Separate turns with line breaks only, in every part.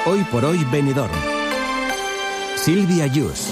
Hoy por hoy Benidorm. Silvia Yus.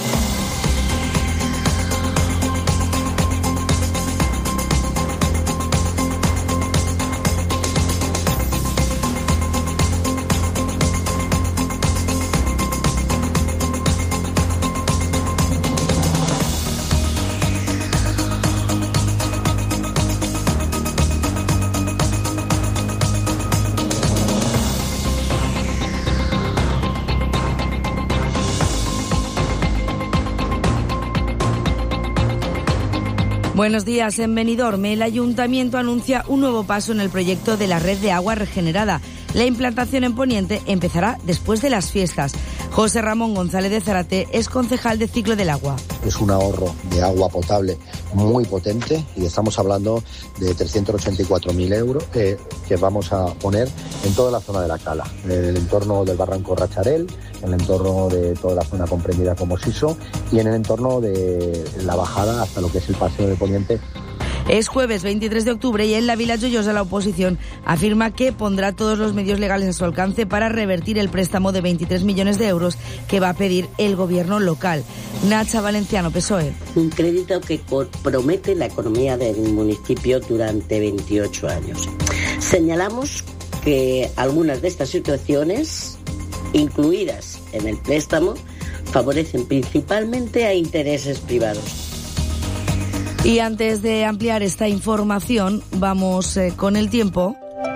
Buenos días. En Benidorm, el Ayuntamiento anuncia un nuevo paso en el proyecto de la red de agua regenerada. La implantación en Poniente empezará después de las fiestas. José Ramón González de Zárate es concejal de Ciclo del Agua.
Es un ahorro de agua potable muy potente y estamos hablando de 384.000 euros que vamos a poner en toda la zona de la Cala, en el entorno del Barranco Racharel, en el entorno de toda la zona comprendida como Siso y en el entorno de la bajada hasta lo que es el Paseo de Poniente.
Es jueves 23 de octubre y en la Vila Joyosa la oposición afirma que pondrá todos los medios legales a su alcance para revertir el préstamo de 23 millones de euros que va a pedir el gobierno local. Nacha Valenciano, PSOE.
Un crédito que compromete la economía del municipio durante 28 años. Señalamos que algunas de estas situaciones, incluidas en el préstamo, favorecen principalmente a intereses privados.
Y antes de ampliar esta información, vamos con el tiempo.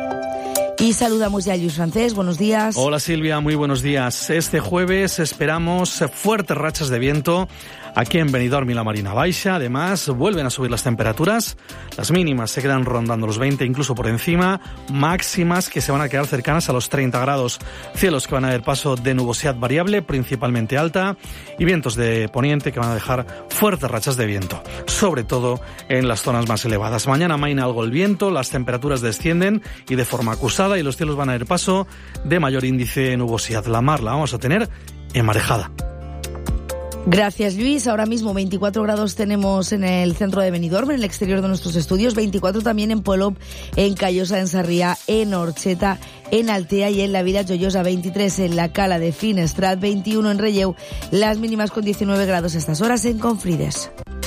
Y saludamos ya a Lluís Francés. Buenos días.
Hola Silvia, muy buenos días. Este jueves esperamos fuertes rachas de viento aquí en Benidorm y la Marina Baixa. Además, vuelven a subir las temperaturas. Las mínimas se quedan rondando los 20, incluso por encima. Máximas que se van a quedar cercanas a los 30 grados. Cielos que van a dar paso de nubosidad variable, principalmente alta. Y vientos de poniente que van a dejar fuertes rachas de viento, sobre todo en las zonas más elevadas. Mañana amaina algo el viento, las temperaturas descienden y de forma acusada y los cielos van a dar paso de mayor índice de nubosidad. La mar la vamos a tener enmarejada.
Gracias, Luis. Ahora mismo 24 grados tenemos en el centro de Benidorm, en el exterior de nuestros estudios, 24 también en Polop, en Callosa, en Sarriá, en Orcheta, en Altea y en la Vila Joyosa, 23 en la Cala de Finestrat, 21 en Relleu, las mínimas con 19 grados a estas horas en Confrides.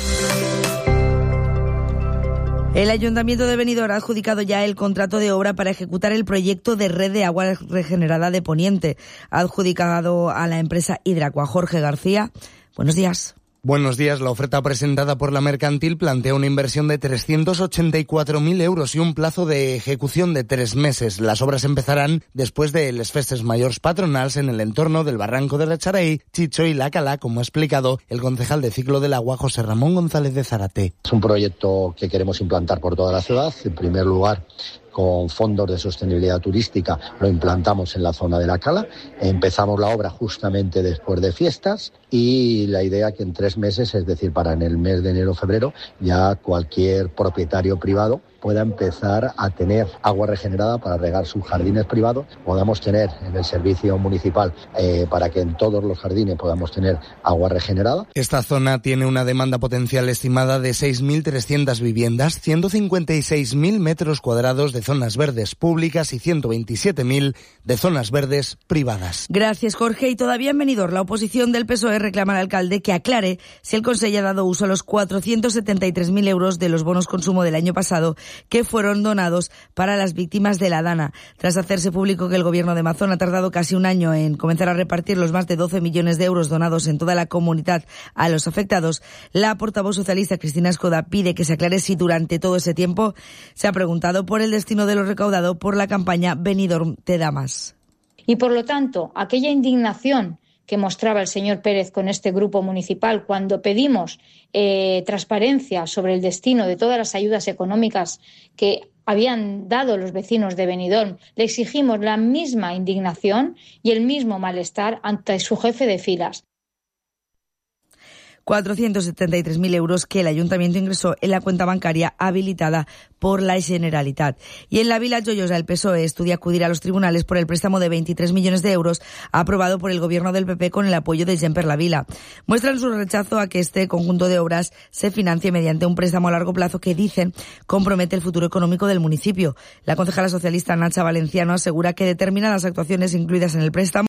El Ayuntamiento de Benidorm ha adjudicado ya el contrato de obra para ejecutar el proyecto de red de agua regenerada de Poniente. Ha adjudicado a la empresa Hidracua. Jorge García, buenos días.
Buenos días. La oferta presentada por la mercantil plantea una inversión de 384.000 euros y un plazo de ejecución de 3 meses. Las obras empezarán después de les festes mayors patronals en el entorno del Barranco de Racharey, Chicho y La Cala, como ha explicado el concejal de Ciclo del Agua, José Ramón González de Zárate.
Es un proyecto que queremos implantar por toda la ciudad. En primer lugar, con fondos de sostenibilidad turística, lo implantamos en la zona de La Cala. Empezamos la obra justamente después de fiestas y la idea que en 3 meses, es decir, para en el mes de enero-febrero, ya cualquier propietario privado pueda empezar a tener agua regenerada para regar sus jardines privados, podamos tener en el servicio municipal para que en todos los jardines podamos tener agua regenerada.
Esta zona tiene una demanda potencial estimada de 6.300 viviendas, 156.000 metros cuadrados de zonas verdes públicas y 127.000 de zonas verdes privadas.
Gracias, Jorge. Y todavía en Benidorm, la oposición del PSOE reclama al alcalde que aclare si el Consell ha dado uso a los 473.000 euros de los bonos consumo del año pasado que fueron donados para las víctimas de la Dana. Tras hacerse público que el gobierno de Mazón ha tardado casi un año en comenzar a repartir los más de 12 millones de euros donados en toda la comunidad a los afectados, la portavoz socialista Cristina Escoda pide que se aclare si durante todo ese tiempo se ha preguntado por el destino de lo recaudado por la campaña Benidorm te da más.
Y por lo tanto, aquella indignación que mostraba el señor Pérez con este grupo municipal cuando pedimos transparencia sobre el destino de todas las ayudas económicas que habían dado los vecinos de Benidorm, le exigimos la misma indignación y el mismo malestar ante su jefe de filas.
473.000 euros que el Ayuntamiento ingresó en la cuenta bancaria habilitada por la Generalitat. Y en la Vila Joyosa el PSOE estudia acudir a los tribunales por el préstamo de 23 millones de euros aprobado por el gobierno del PP con el apoyo de Gent per la Vila. Muestran su rechazo a que este conjunto de obras se financie mediante un préstamo a largo plazo que dicen compromete el futuro económico del municipio. La concejala socialista Nacha Valenciano asegura que determinadas actuaciones incluidas en el préstamo